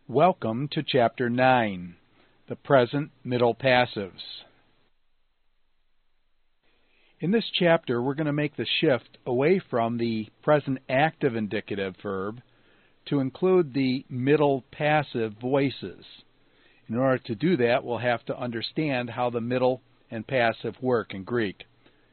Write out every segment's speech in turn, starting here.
Welcome to Chapter 9, the Present Middle Passives. In this chapter, we're going to make the shift away from the present active indicative verb to include the middle passive voices. In order to do that, we'll have to understand how the middle and passive work in Greek.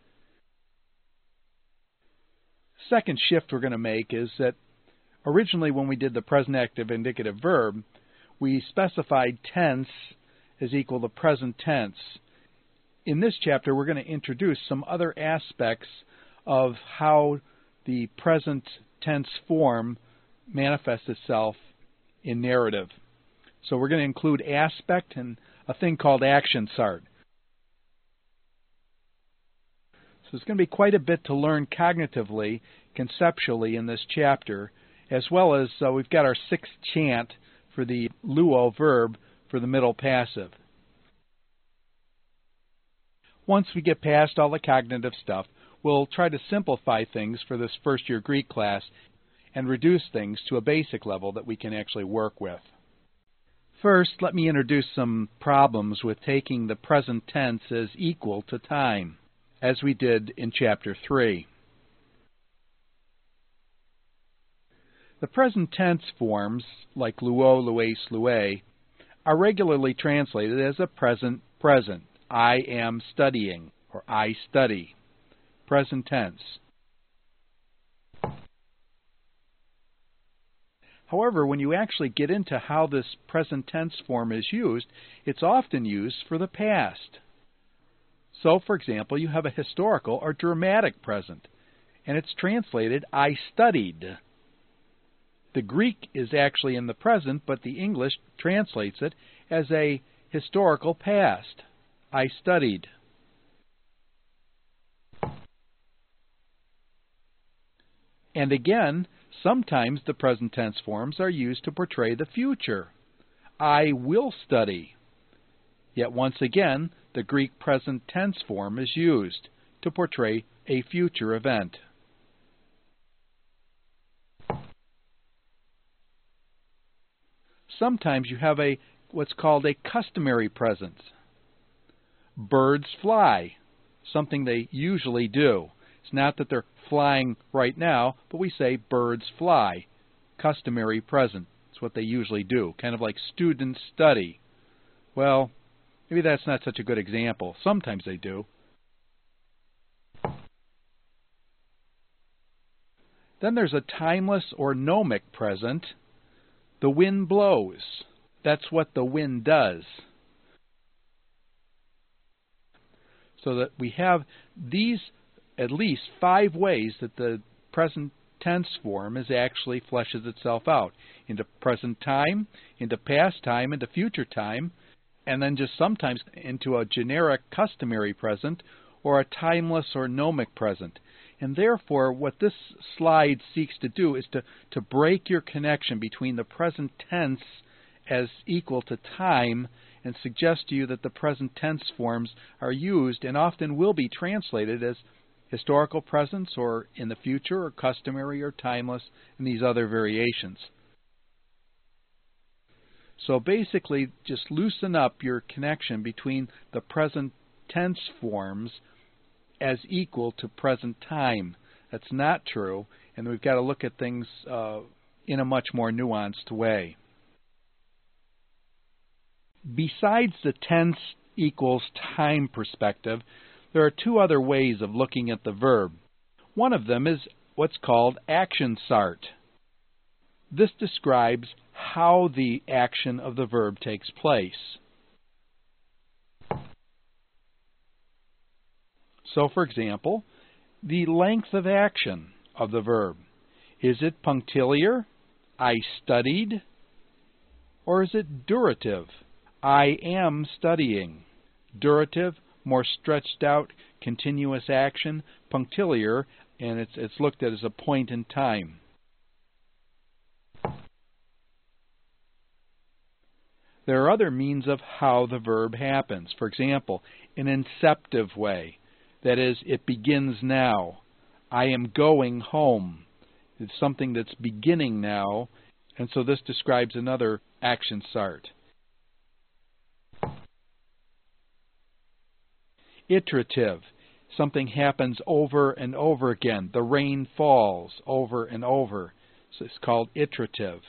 Second shift we're going to make is that originally when we did the present active indicative verb, we specified tense as equal to present tense. In this chapter, we're going to introduce some other aspects of how the present tense form manifests itself in narrative. So we're going to include aspect and a thing called action start. So there's going to be quite a bit to learn cognitively, conceptually in this chapter, as well as we've got our sixth chant for the luo verb for the middle passive. Once we get past all the cognitive stuff, we'll try to simplify things for this first-year Greek class and reduce things to a basic level that we can actually work with. First, let me introduce some problems with taking the present tense as equal to time, as we did in Chapter 3. The present tense forms, like luo, lues, lue, are regularly translated as a present present. I am studying, or I study. Present tense. However, when you actually get into how this present tense form is used, it's often used for the past. So, for example, you have a historical or dramatic present, and it's translated, I studied. The Greek is actually in the present, but the English translates it as a historical past. I studied. And again, sometimes the present tense forms are used to portray the future. I will study. Yet once again, the Greek present tense form is used to portray a future event. Sometimes you have what's called a customary present. Birds fly, something they usually do. It's not that they're flying right now, but we say birds fly. Customary present. It's what they usually do, kind of like students study. Well, maybe that's not such a good example. Sometimes they do. Then there's a timeless or gnomic present. The wind blows. That's what the wind does. So that we have these at least 5 ways that the present tense form actually fleshes itself out. Into present time, into past time, into future time, and then just sometimes into a generic customary present or a timeless or gnomic present. And therefore, what this slide seeks to do is to break your connection between the present tense as equal to time and suggest to you that the present tense forms are used and often will be translated as historical presents or in the future or customary or timeless and these other variations. So basically, just loosen up your connection between the present tense forms as equal to present time. That's not true, and we've got to look at things in a much more nuanced way. Besides the tense equals time perspective, there are 2 other ways of looking at the verb. One of them is what's called action start. This describes how the action of the verb takes place. So, for example, the length of action of the verb. Is it punctiliar, I studied, or is it durative, I am studying? Durative, more stretched out, continuous action. Punctiliar, and it's looked at as a point in time. There are other means of how the verb happens. For example, an inceptive way. That is, it begins now. I am going home. It's something that's beginning now, And so this describes another action start. Iterative. Something happens over and over again. The rain falls over and over. So it's called iterative.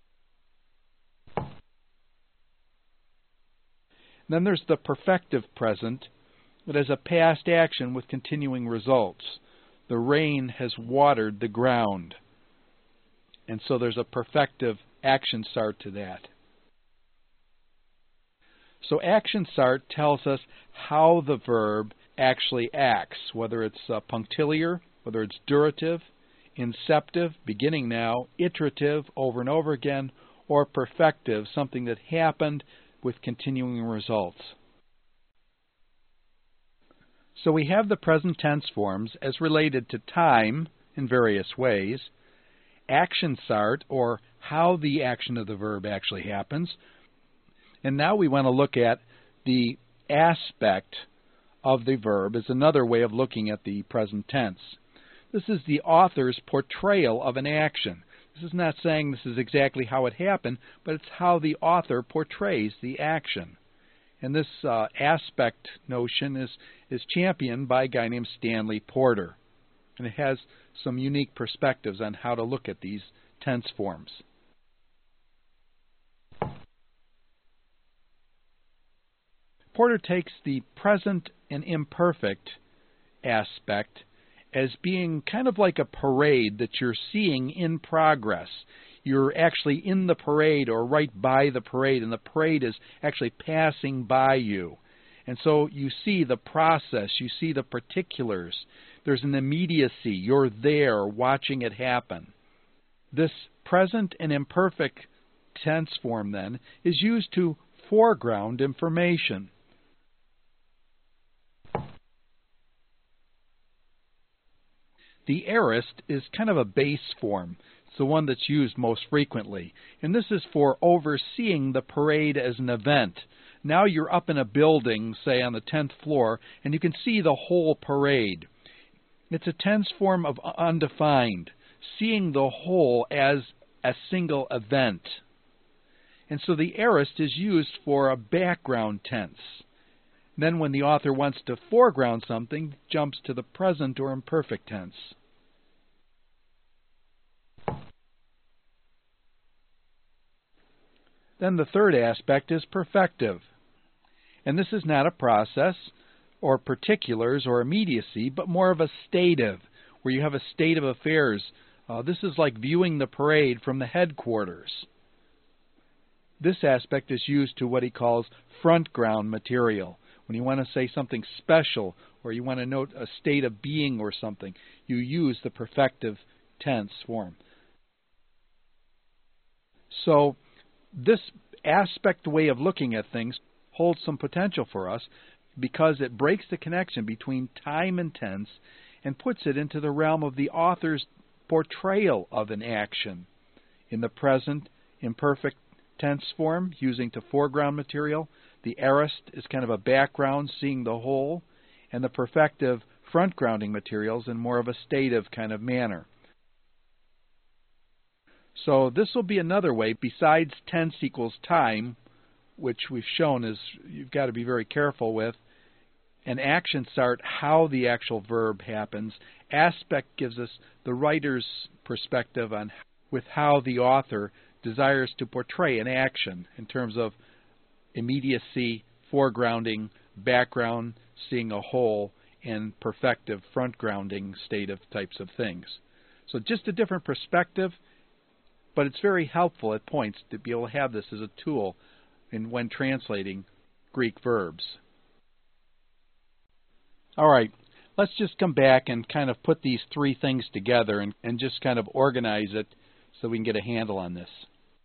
Then there's the perfective present. It has a past action with continuing results. The rain has watered the ground. And so there's a perfective action start to that. So action start tells us how the verb actually acts, whether it's punctiliar, whether it's durative, inceptive, beginning now, iterative, over and over again, or perfective, something that happened with continuing results. So we have the present tense forms as related to time in various ways, action start, or how the action of the verb actually happens, and now we want to look at the aspect of the verb as another way of looking at the present tense. This is the author's portrayal of an action. This is not saying this is exactly how it happened, but it's how the author portrays the action. And this aspect notion is championed by a guy named Stanley Porter. And it has some unique perspectives on how to look at these tense forms. Porter takes the present and imperfect aspect as being kind of like a parade that you're seeing in progress. You're actually in the parade or right by the parade, and the parade is actually passing by you. And so you see the process, you see the particulars. There's an immediacy. You're there watching it happen. This present and imperfect tense form, then, is used to foreground information. The aorist is kind of a base form. It's the one that's used most frequently. And this is for overseeing the parade as an event. Now you're up in a building, say on the 10th floor, and you can see the whole parade. It's a tense form of undefined, seeing the whole as a single event. And so the aorist is used for a background tense. Then when the author wants to foreground something, jumps to the present or imperfect tense. Then the third aspect is perfective. And this is not a process or particulars or immediacy, but more of a stative, where you have a state of affairs. This is like viewing the parade from the headquarters. This aspect is used to what he calls front ground material. When you want to say something special or you want to note a state of being or something, you use the perfective tense form. So this aspect way of looking at things holds some potential for us because it breaks the connection between time and tense and puts it into the realm of the author's portrayal of an action. In the present imperfect tense form, using to foreground material, the aorist is kind of a background, seeing the whole, and the perfective front-grounding materials in more of a stative kind of manner. So this will be another way, besides tense equals time, which we've shown is you've got to be very careful with, and action start, how the actual verb happens. Aspect gives us the writer's perspective on with how the author desires to portray an action in terms of immediacy, foregrounding, background, seeing a whole, and perfective, front-grounding state of types of things. So just a different perspective, but it's very helpful at points to be able to have this as a tool when translating Greek verbs. All right, let's just come back and kind of put these three things together and just kind of organize it so we can get a handle on this.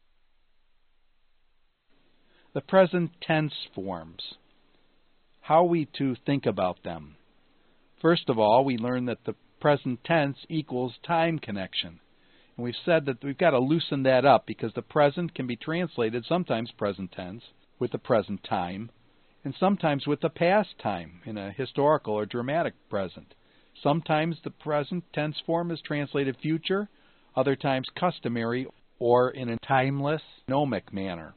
The present tense forms. How are we to think about them? First of all, we learn that the present tense equals time connection. And we've said that we've got to loosen that up because the present can be translated sometimes present tense with the present time and sometimes with the past time in a historical or dramatic present. Sometimes the present tense form is translated future, other times customary or in a timeless, gnomic manner.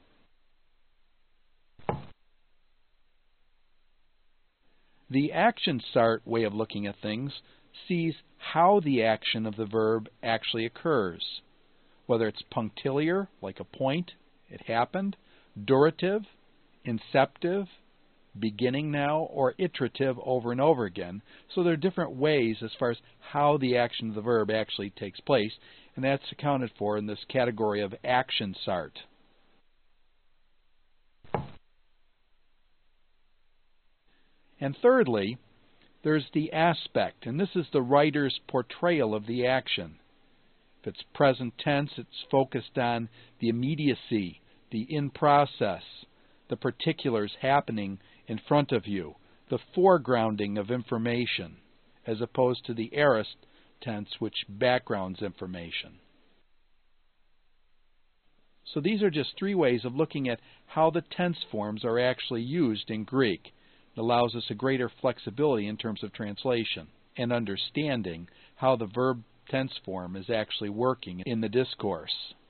The action start way of looking at things sees how the action of the verb actually occurs, whether it's punctiliar, like a point, it happened, durative, inceptive, beginning now, or iterative, over and over again. So there are different ways as far as how the action of the verb actually takes place, and that's accounted for in this category of action start. And thirdly, there's the aspect, and this is the writer's portrayal of the action. If it's present tense, it's focused on the immediacy, the in process, the particulars happening in front of you, the foregrounding of information, as opposed to the aorist tense, which backgrounds information. So these are just three ways of looking at how the tense forms are actually used in Greek. It allows us a greater flexibility in terms of translation and understanding how the verb tense form is actually working in the discourse.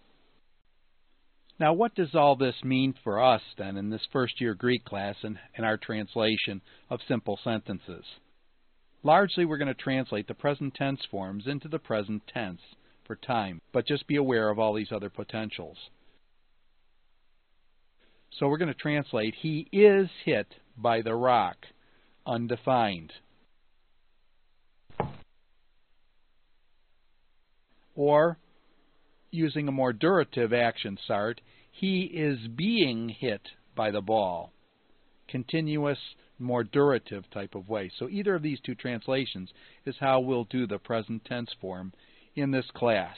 Now, what does all this mean for us, then, in this first-year Greek class and our translation of simple sentences? Largely, we're going to translate the present tense forms into the present tense for time, but just be aware of all these other potentials. So we're going to translate, he is hit by the rock, undefined. Or, using a more durative action start, he is being hit by the ball. Continuous, more durative type of way. So either of these two translations is how we'll do the present tense form in this class.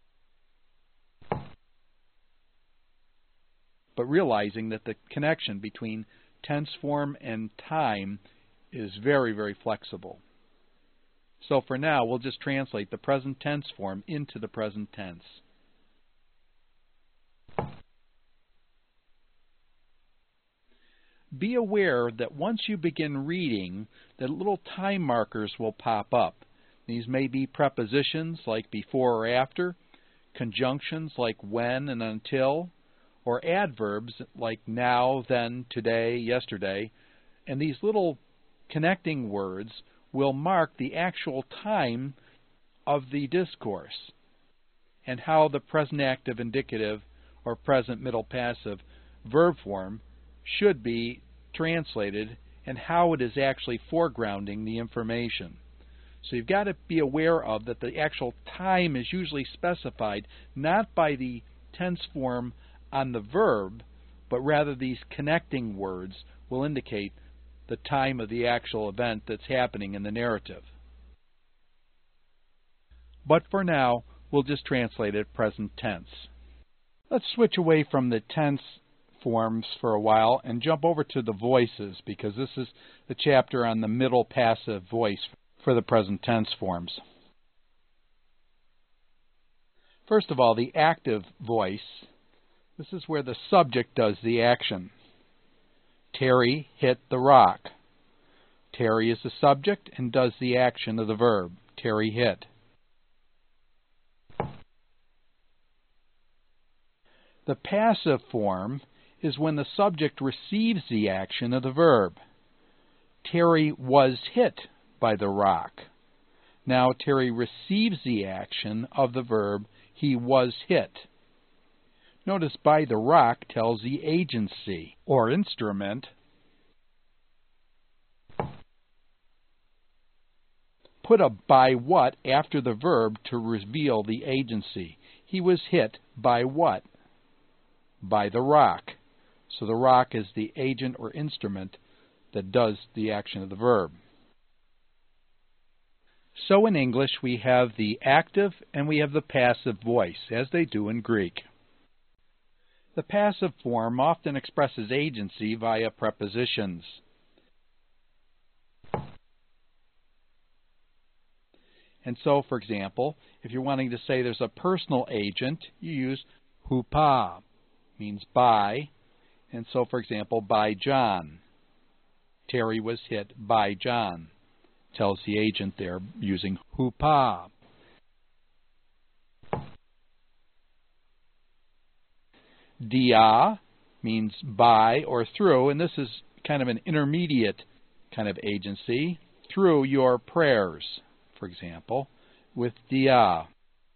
But realizing that the connection between tense form and time is very, very flexible. So for now, we'll just translate the present tense form into the present tense. Be aware that once you begin reading, that little time markers will pop up. These may be prepositions like before or after, conjunctions like when and until, or adverbs like now, then, today, yesterday, and these little connecting words will mark the actual time of the discourse and how the present active indicative or present middle passive verb form should be translated and how it is actually foregrounding the information. So you've got to be aware of that the actual time is usually specified not by the tense form on the verb, but rather these connecting words will indicate the time of the actual event that's happening in the narrative. But for now, we'll just translate it present tense. Let's switch away from the tense forms for a while and jump over to the voices, because this is the chapter on the middle passive voice for the present tense forms. First of all, the active voice. This is where the subject does the action. Terry hit the rock. Terry is the subject and does the action of the verb. Terry hit. The passive form is when the subject receives the action of the verb. Terry was hit by the rock. Now Terry receives the action of the verb. He was hit. Notice by the rock tells the agency or instrument. Put a by what after the verb to reveal the agency. He was hit by what? By the rock. So the rock is the agent or instrument that does the action of the verb. So in English we have the active and we have the passive voice, as they do in Greek. The passive form often expresses agency via prepositions. And so, for example, if you're wanting to say there's a personal agent, you use hupa, means by. And so, for example, by John. Terry was hit by John. Tells the agent there using hupa. dia means by or through, and this is kind of an intermediate kind of agency, through your prayers, for example, with dia.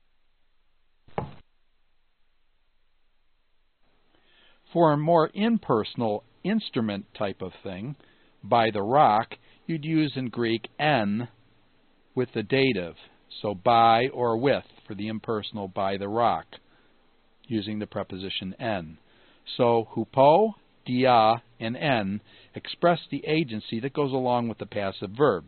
For a more impersonal instrument type of thing, by the rock, you'd use in Greek en with the dative, so by or with for the impersonal by the rock, using the preposition en. So hupo, dia, and en express the agency that goes along with the passive verb.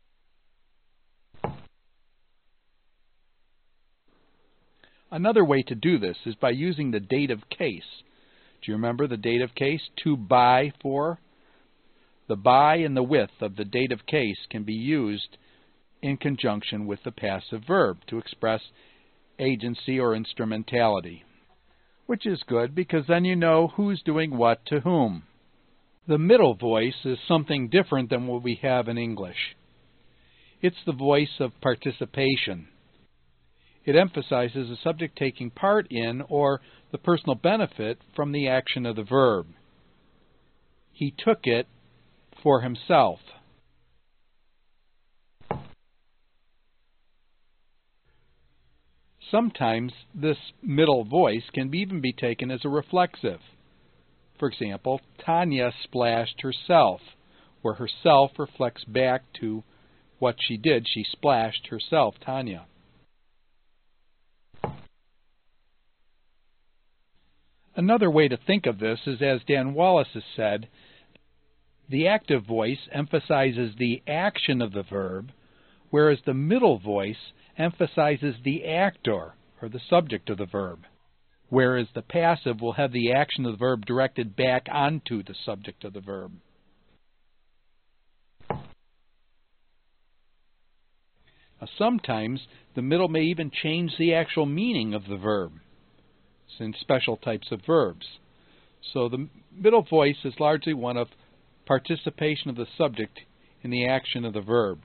Another way to do this is by using the dative case. Do you remember the dative case? To by for? The by and the with of the dative case can be used in conjunction with the passive verb to express agency or instrumentality, which is good because then you know who's doing what to whom. The middle voice is something different than what we have in English. It's the voice of participation. It emphasizes the subject taking part in or the personal benefit from the action of the verb. He took it for himself. Sometimes this middle voice can even be taken as a reflexive. For example, Tanya splashed herself, where herself reflects back to what she did. She splashed herself, Tanya. Another way to think of this is, as Dan Wallace has said, the active voice emphasizes the action of the verb, whereas the middle voice emphasizes the actor, or the subject of the verb, whereas the passive will have the action of the verb directed back onto the subject of the verb. Now, sometimes the middle may even change the actual meaning of the verb in special types of verbs. So the middle voice is largely one of participation of the subject in the action of the verb.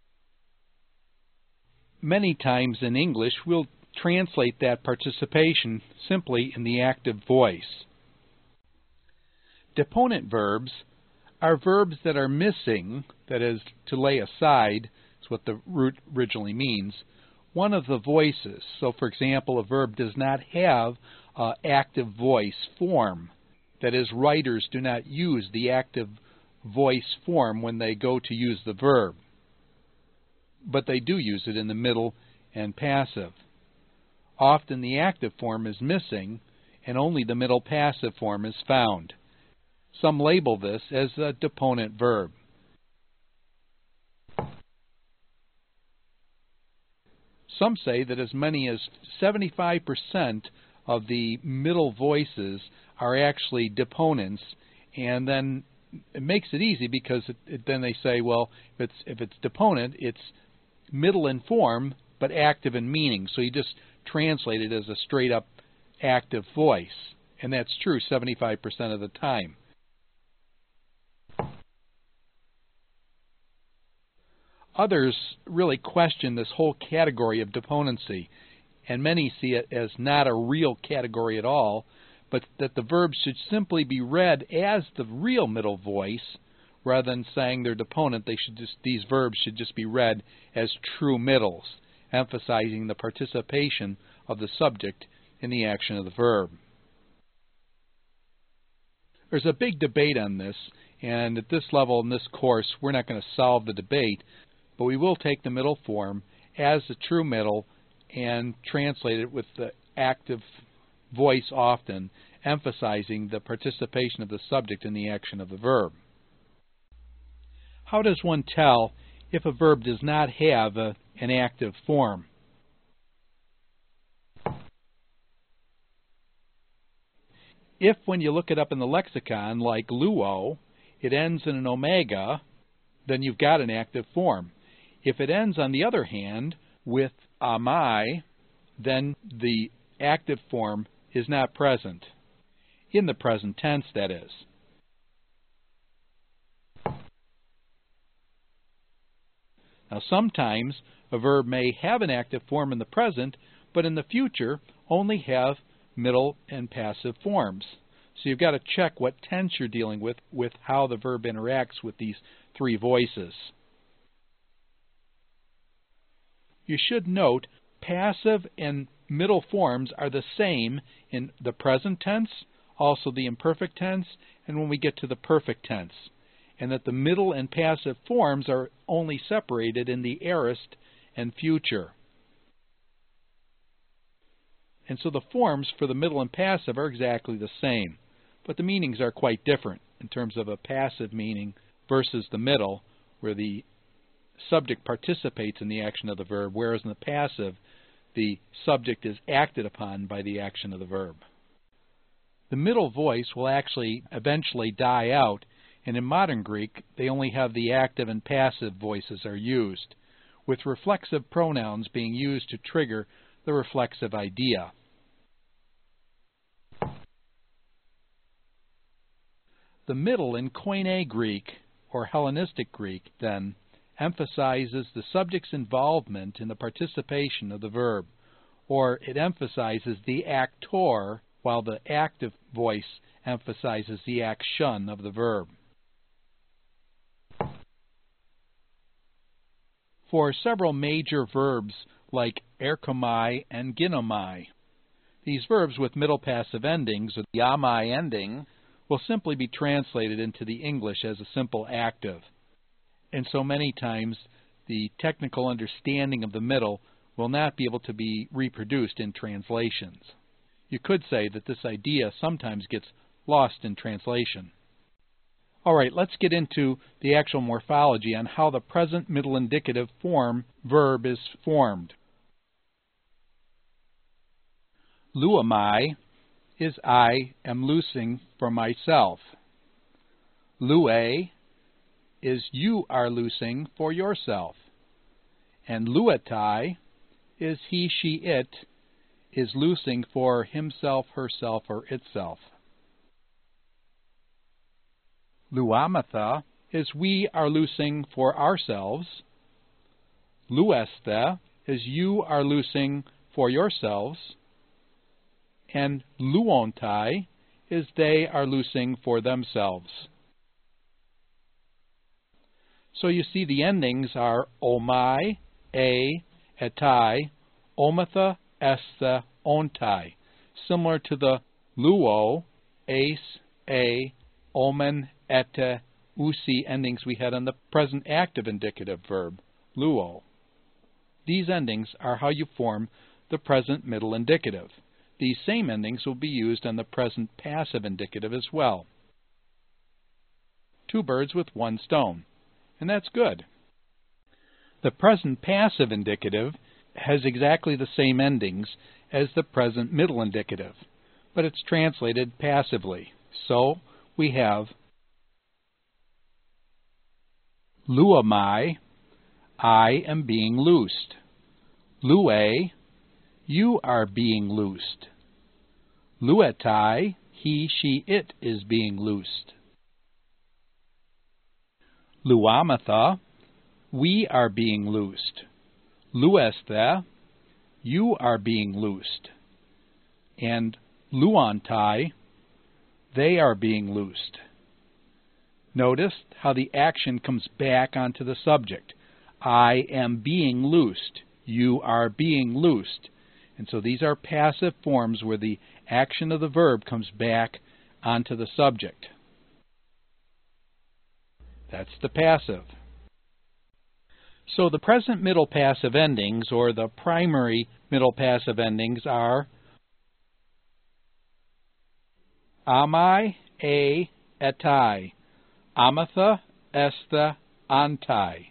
Many times in English, we'll translate that participation simply in the active voice. Deponent verbs are verbs that are missing, that is, to lay aside, is what the root originally means, one of the voices. So, for example, a verb does not have an active voice form. That is, writers do not use the active voice form when they go to use the verb, but they do use it in the middle and passive. Often the active form is missing and only the middle passive form is found. Some label this as a deponent verb. Some say that as many as 75% of the middle voices are actually deponents, and then it makes it easy because then they say, well, if it's deponent, it's middle in form but active in meaning. So you just translate it as a straight up active voice, and that's true 75% of the time. Others really question this whole category of deponency, and many see it as not a real category at all, but that the verbs should simply be read as the real middle voice rather than saying they're deponent. These verbs should just be read as true middles, emphasizing the participation of the subject in the action of the verb. There's a big debate on this, and at this level in this course we're not going to solve the debate, but we will take the middle form as the true middle and translate it with the active voice often, emphasizing the participation of the subject in the action of the verb. How does one tell if a verb does not have an active form? If, when you look it up in the lexicon, like luo, it ends in an omega, then you've got an active form. If it ends, on the other hand, with amai, then the active form is not present. In the present tense, that is. Now, sometimes a verb may have an active form in the present, but in the future only have middle and passive forms. So you've got to check what tense you're dealing with how the verb interacts with these three voices. You should note passive and middle forms are the same in the present tense, also the imperfect tense, and when we get to the perfect tense, and that the middle and passive forms are only separated in the aorist and future. And so the forms for the middle and passive are exactly the same, but the meanings are quite different in terms of a passive meaning versus the middle, where the subject participates in the action of the verb, whereas in the passive, the subject is acted upon by the action of the verb. The middle voice will actually eventually die out, and in modern Greek, they only have the active and passive voices are used, with reflexive pronouns being used to trigger the reflexive idea. The middle in Koine Greek, or Hellenistic Greek, then, emphasizes the subject's involvement in the participation of the verb, or it emphasizes the actor, while the active voice emphasizes the action of the verb. For several major verbs like erkomai and ginomai, these verbs with middle passive endings, or the amai ending, will simply be translated into the English as a simple active. And so many times the technical understanding of the middle will not be able to be reproduced in translations. You could say that this idea sometimes gets lost in translation. All right, let's get into the actual morphology on how the present middle indicative form verb is formed. Luamai is I am loosing for myself. Lue is you are loosing for yourself. And luetai is he, she, it is loosing for himself, herself, or itself. Luamatha is we are loosing for ourselves. Lueste is you are loosing for yourselves. And luontai is they are loosing for themselves. So you see the endings are omai, a, etai, omatha, estha, ontai, similar to the luo, ace, a, omen, ete, usi endings we had on the present active indicative verb, luo. These endings are how you form the present middle indicative. These same endings will be used on the present passive indicative as well. Two birds with one stone, and that's good. The present passive indicative has exactly the same endings as the present middle indicative, but it's translated passively. So we have luamai, I am being loosed. Lue, you are being loosed. Luetai, he, she, it is being loosed. Luamatha, we are being loosed. Luestha, you are being loosed. And luantai, they are being loosed. Notice how the action comes back onto the subject. I am being loosed. You are being loosed. And so these are passive forms where the action of the verb comes back onto the subject. That's the passive. So the present middle passive endings, or the primary middle passive endings, are amai, a, etai, amatha, estha, antai.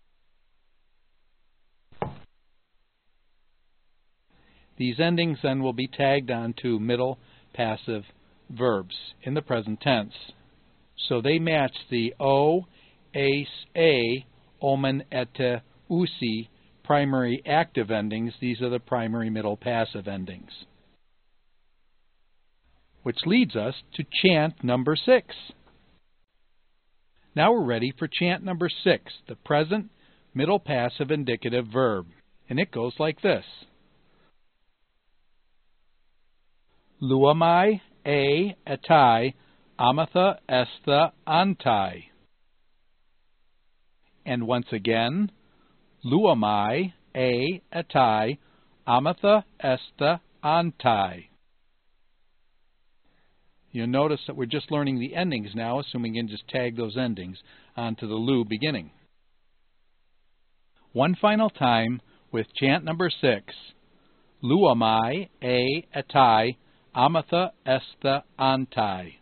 These endings then will be tagged onto middle passive verbs in the present tense. So they match the o, ace, a, omen, ete, usi primary active endings. These are the primary middle passive endings. Which leads us to chant number 6. Now we're ready for chant number 6, the present middle passive indicative verb. And it goes like this. Luamai, a, atai, amatha, estha, antai. And once again, Luamai, a, atai, amatha, estha, antai. You'll notice that we're just learning the endings now, assuming you can just tag those endings onto the lu beginning. One final time with chant number 6. Luamai, a, atai, amatha, estha, antai.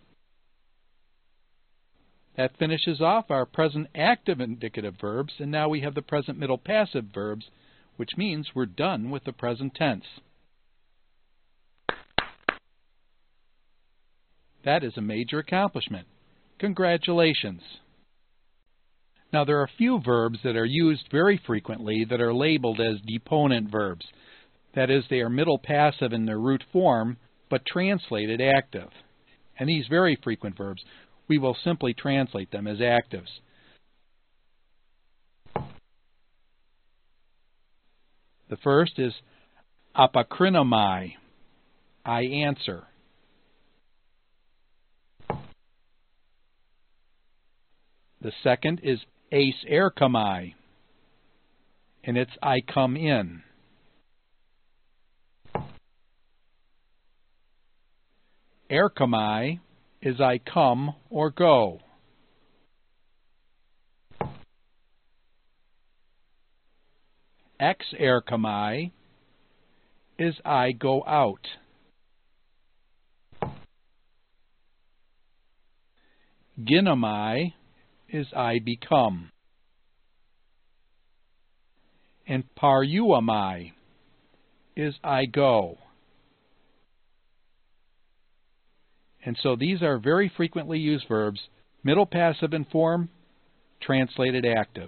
That finishes off our present active indicative verbs, and now we have the present middle passive verbs, which means we're done with the present tense. That is a major accomplishment. Congratulations! Now there are a few verbs that are used very frequently that are labeled as deponent verbs. That is, they are middle passive in their root form, but translated active. And these very frequent verbs, we will simply translate them as actives. The first is apokrinomai, I answer. The second is eis erkamai, and it's I come in. Erkamai is I come or go. Ex erkamai is I go out. Ginomai is I become. And paruamai is I go. And so these are very frequently used verbs, middle passive in form, translated active.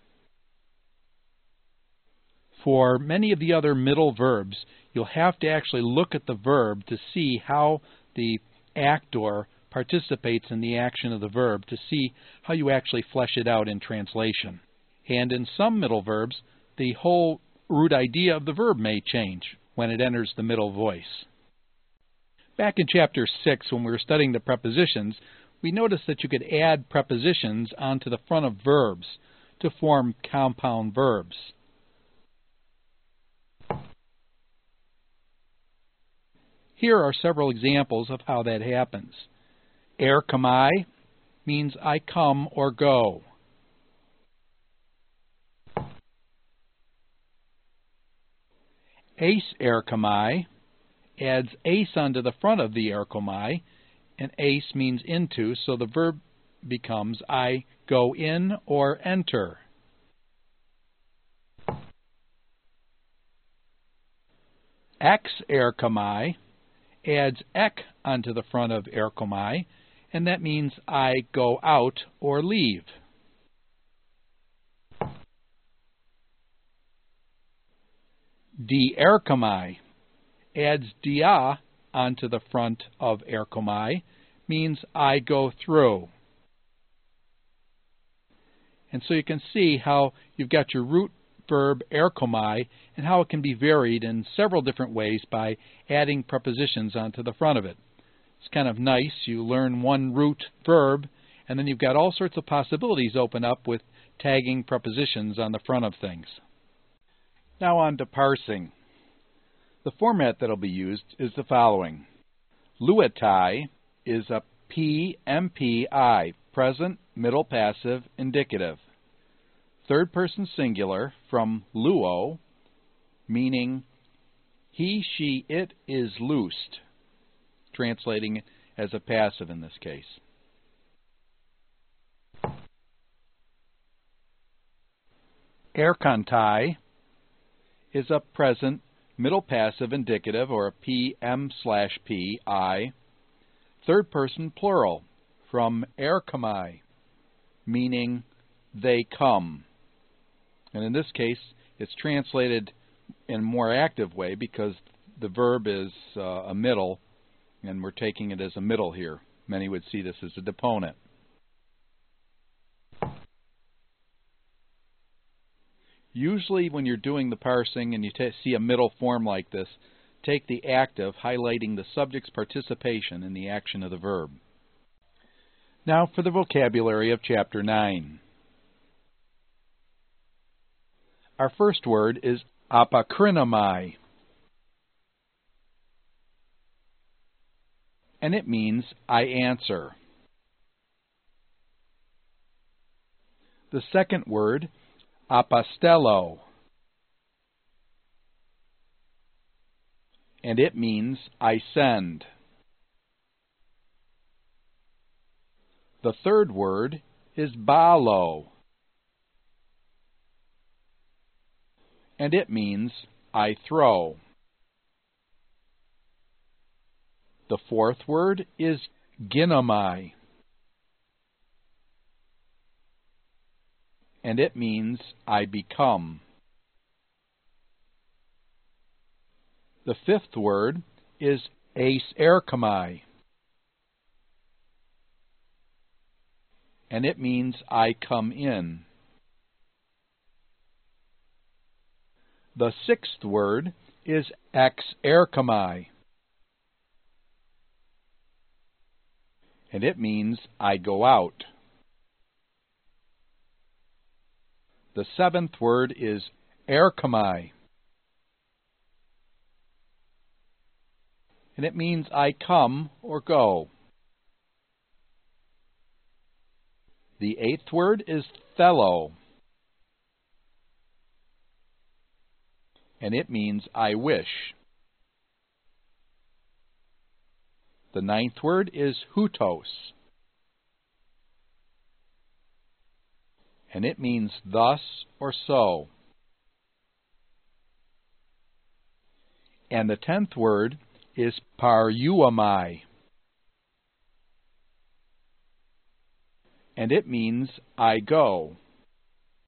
For many of the other middle verbs, you'll have to actually look at the verb to see how the actor participates in the action of the verb, to see how you actually flesh it out in translation. And in some middle verbs, the whole root idea of the verb may change when it enters the middle voice. Back in Chapter 6, when we were studying the prepositions, we noticed that you could add prepositions onto the front of verbs to form compound verbs. Here are several examples of how that happens. Erkamai means I come or go. Eis erkamai adds eis onto the front of the erkamai, and eis means into, so the verb becomes I go in or enter. Ex erkamai adds ek onto the front of erkamai, and that means I go out or leave. Di erkamai adds dia onto the front of erkamai, means I go through. And so you can see how you've got your root verb erkamai and how it can be varied in several different ways by adding prepositions onto the front of it. It's kind of nice. You learn one root verb, and then you've got all sorts of possibilities open up with tagging prepositions on the front of things. Now on to parsing. The format that will be used is the following. Luatai is a PMPI, present, middle passive, indicative. Third person singular from luo, meaning he, she, it is loosed, translating it as a passive in this case. Erkantai is a present, middle passive, indicative, or a PM/PI, third person plural, from erkamai, meaning they come. And in this case, it's translated in a more active way because the verb is a middle, and we're taking it as a middle here. Many would see this as a deponent. Usually when you're doing the parsing and you see a middle form like this, take the active, highlighting the subject's participation in the action of the verb. Now for the vocabulary of Chapter 9. Our first word is apokrinomai, and it means I answer. The second word, apostello, and it means I send. The third word is balo, and it means I throw. The fourth word is ginomai, and it means I become. The fifth word is eis erchomai, and it means I come in. The sixth word is ex erchomai, and it means I go out. The seventh word is erchomai, and it means I come or go. The eighth word is thelo, and it means I wish. The ninth word is hutos, and it means thus or so. And the 10th word is paruomai, and it means I go.